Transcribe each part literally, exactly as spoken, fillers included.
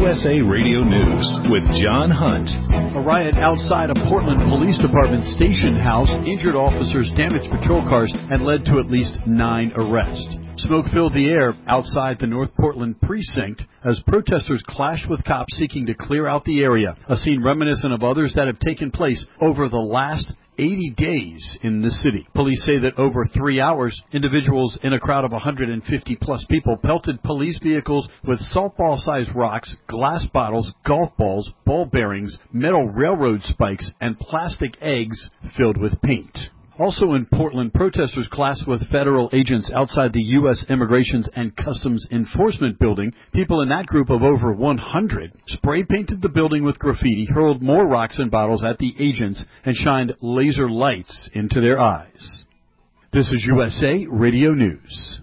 U S A Radio News with John Hunt. A riot outside a Portland Police Department station house injured officers, damaged patrol cars, and led to at least nine arrests. Smoke filled the air outside the North Portland precinct as protesters clashed with cops seeking to clear out the area, a scene reminiscent of others that have taken place over the last eighty days in the city. Police say that over three hours, individuals in a crowd of one hundred fifty plus people pelted police vehicles with softball-sized rocks, glass bottles, golf balls, ball bearings, metal railroad spikes, and plastic eggs filled with paint. Also in Portland, protesters clashed with federal agents outside the U S Immigrations and Customs Enforcement building. People in that group of over one hundred spray-painted the building with graffiti, hurled more rocks and bottles at the agents, and shined laser lights into their eyes. This is U S A Radio News.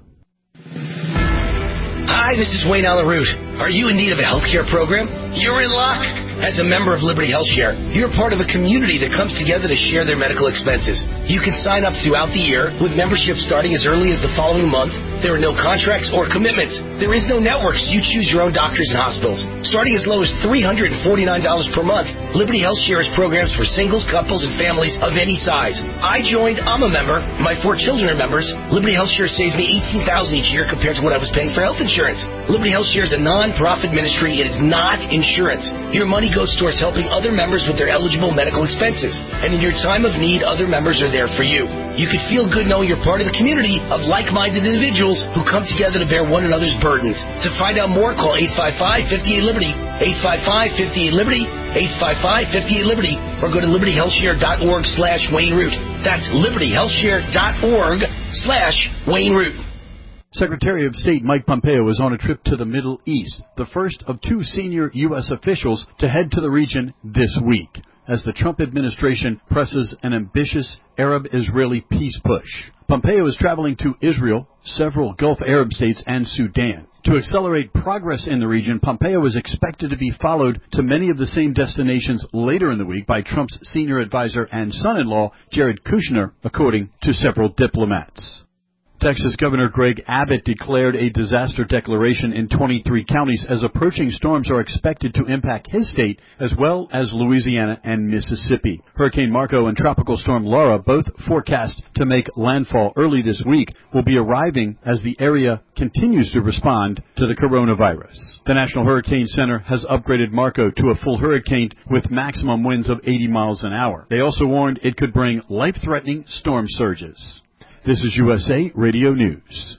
Hi, this is Wayne Alaroot. Are you in need of a health care program? You're in luck. As a member of Liberty Health Share, you're part of a community that comes together to share their medical expenses. You can sign up throughout the year with membership starting as early as the following month. There are no contracts or commitments. There is no network, so you choose your own doctors and hospitals. Starting as low as three hundred forty-nine dollars per month, Liberty Health Share has programs for singles, couples, and families of any size. I joined. I'm a member. My four children are members. Liberty Health Share saves me eighteen thousand dollars each year compared to what I was paying for health insurance. Liberty Health Share is a non-profit ministry. It is not insurance. Your money goes towards helping other members with their eligible medical expenses. And in your time of need, other members are there for you. You can feel good knowing you're part of the community of like-minded individuals who come together to bear one another's burdens. To find out more, call eight five five, five eight, Liberty, eight five five, five eight, Liberty, eight five five, five eight, Liberty, or go to liberty health share dot org slash Wayne Root. That's liberty health share dot org slash Wayne Root. Secretary of State Mike Pompeo is on a trip to the Middle East, the first of two senior U S officials to head to the region this week, as the Trump administration presses an ambitious Arab-Israeli peace push. Pompeo is traveling to Israel, several Gulf Arab states, and Sudan. To accelerate progress in the region, Pompeo is expected to be followed to many of the same destinations later in the week by Trump's senior advisor and son-in-law, Jared Kushner, according to several diplomats. Texas Governor Greg Abbott declared a disaster declaration in twenty-three counties as approaching storms are expected to impact his state as well as Louisiana and Mississippi. Hurricane Marco and Tropical Storm Laura, both forecast to make landfall early this week, will be arriving as the area continues to respond to the coronavirus. The National Hurricane Center has upgraded Marco to a full hurricane with maximum winds of eighty miles an hour. They also warned it could bring life-threatening storm surges. This is U S A Radio News.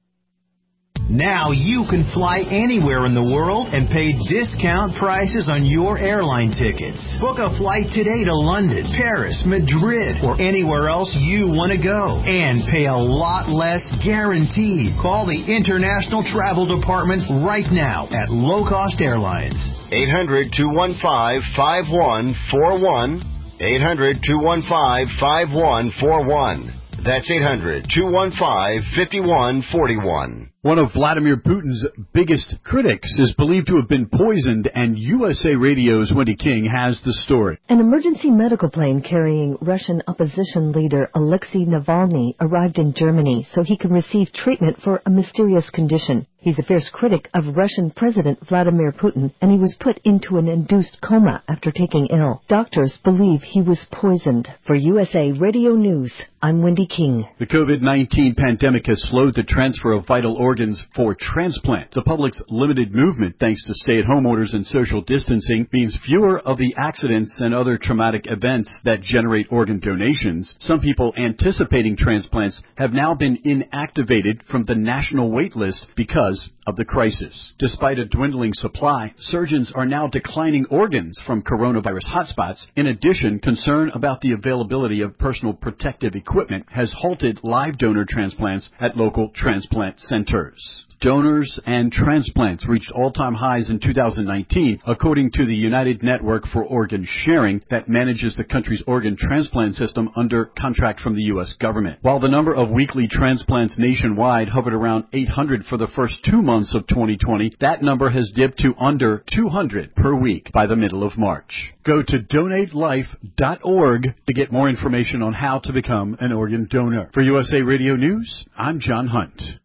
Now you can fly anywhere in the world and pay discount prices on your airline tickets. Book a flight today to London, Paris, Madrid, or anywhere else you want to go. And pay a lot less guaranteed. Call the International Travel Department right now at Low Cost Airlines. eight hundred, two one five, five one four one. eight hundred, two one five, five one four one. That's eight hundred, two one five, five one four one. One of Vladimir Putin's biggest critics is believed to have been poisoned, and U S A Radio's Wendy King has the story. An emergency medical plane carrying Russian opposition leader Alexei Navalny arrived in Germany so he can receive treatment for a mysterious condition. He's a fierce critic of Russian President Vladimir Putin, and he was put into an induced coma after taking ill. Doctors believe he was poisoned. For U S A Radio News, I'm Wendy King. The COVID nineteen pandemic has slowed the transfer of vital organs for transplant. The public's limited movement, thanks to stay-at-home orders and social distancing, means fewer of the accidents and other traumatic events that generate organ donations. Some people anticipating transplants have now been inactivated from the national wait list because of the crisis. Despite a dwindling supply, surgeons are now declining organs from coronavirus hotspots. In addition, concern about the availability of personal protective equipment has halted live donor transplants at local transplant centers. Donors and transplants reached all-time highs in two thousand nineteen, according to the United Network for Organ Sharing that manages the country's organ transplant system under contract from the U S government. While the number of weekly transplants nationwide hovered around eight hundred for the first two months of twenty twenty, that number has dipped to under two hundred per week by the middle of March. Go to donate life dot org to get more information on how to become an organ donor. For U S A Radio News, I'm John Hunt.